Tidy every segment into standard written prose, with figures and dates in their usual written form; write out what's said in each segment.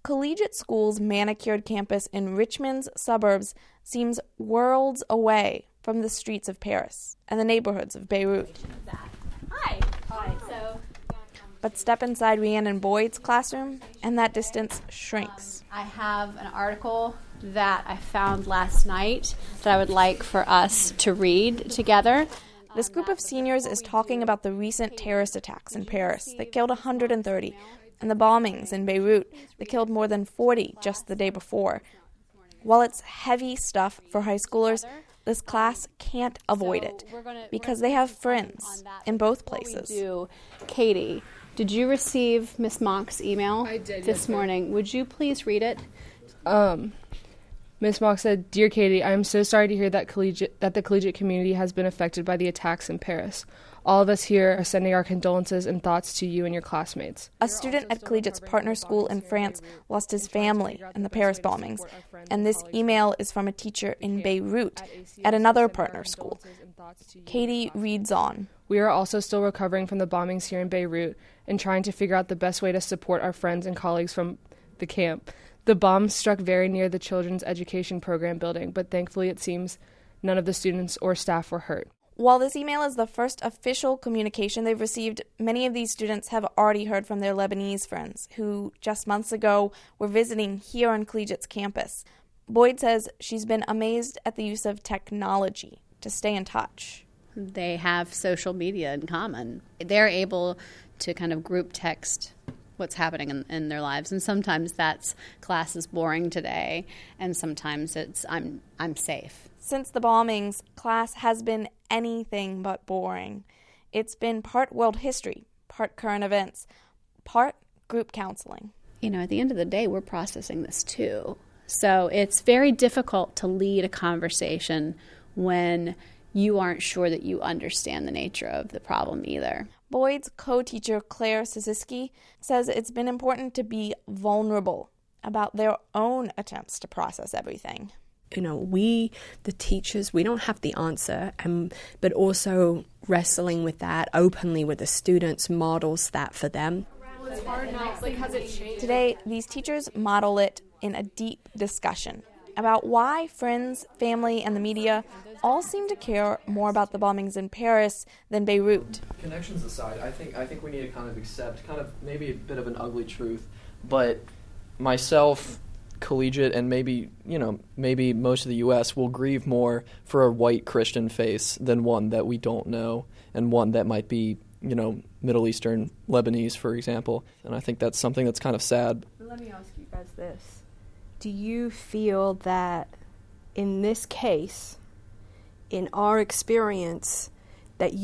Collegiate School's manicured campus in Richmond's suburbs seems worlds away from the streets of Paris and the neighborhoods of Beirut. Hi. But step inside Rhiannon Boyd's classroom, and that distance shrinks. I have an article that I found last night that I would like for us to read together. This group of seniors is talking about the recent terrorist attacks in Paris that killed 130, and the bombings in Beirut that killed more than 40 just the day before. While it's heavy stuff for high schoolers, this class can't avoid it because they have friends in both places. Katie, did you receive Miss Mock's email this morning? Would you please read it? Miss Mock said, "Dear Katie, I am so sorry to hear that the collegiate community has been affected by the attacks in Paris. All of us here are sending our condolences and thoughts to you and your classmates." A student at Collegiate's partner school in France lost his family in the Paris bombings, and this email is from a teacher in Beirut at another partner school. Katie reads on. "We are also still recovering from the bombings here in Beirut and trying to figure out the best way to support our friends and colleagues from the camp. The bombs struck very near the Children's Education Program building, but thankfully it seems none of the students or staff were hurt." While this email is the first official communication they've received, many of these students have already heard from their Lebanese friends who just months ago were visiting here on Collegiate's campus. Boyd says she's been amazed at the use of technology to stay in touch. They have social media in common. They're able to kind of group text what's happening in their lives, and sometimes that's class is boring today, and sometimes it's I'm safe. Since the bombings, class has been anything but boring. It's been part world history, part current events, part group counseling. At the end of the day, we're processing this too. So it's very difficult to lead a conversation when you aren't sure that you understand the nature of the problem either. Boyd's co-teacher, Claire Sisiski, says it's been important to be vulnerable about their own attempts to process everything. We, the teachers, we don't have the answer, but also wrestling with that openly with the students models that for them. It's hard now because it changed. Today, these teachers model it in a deep discussion about why friends, family, and the media all seem to care more about the bombings in Paris than Beirut. Connections aside, I think we need to kind of accept maybe a bit of an ugly truth, but myself, Collegiate, and maybe most of the U.S. will grieve more for a white Christian face than one that we don't know, and one that might be, Middle Eastern, Lebanese, for example. And I think that's something that's kind of sad. Let me ask you guys this. Do you feel that in this case, in our experience, that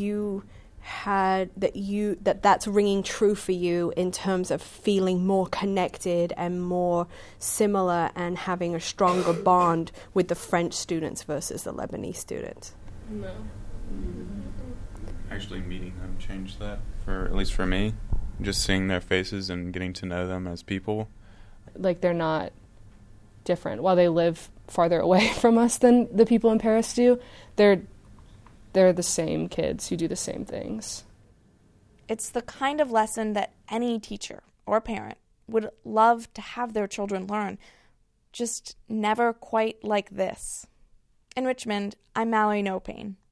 that's ringing true for you in terms of feeling more connected and more similar and having a stronger bond with the French students versus the Lebanese students? No. Actually meeting them changed that, at least for me. Just seeing their faces and getting to know them as people. Like, they're not different. While they live farther away from us than the people in Paris do, they're the same kids who do the same things. It's the kind of lesson that any teacher or parent would love to have their children learn, just never quite like this. In Richmond, I'm Mallory Nopane.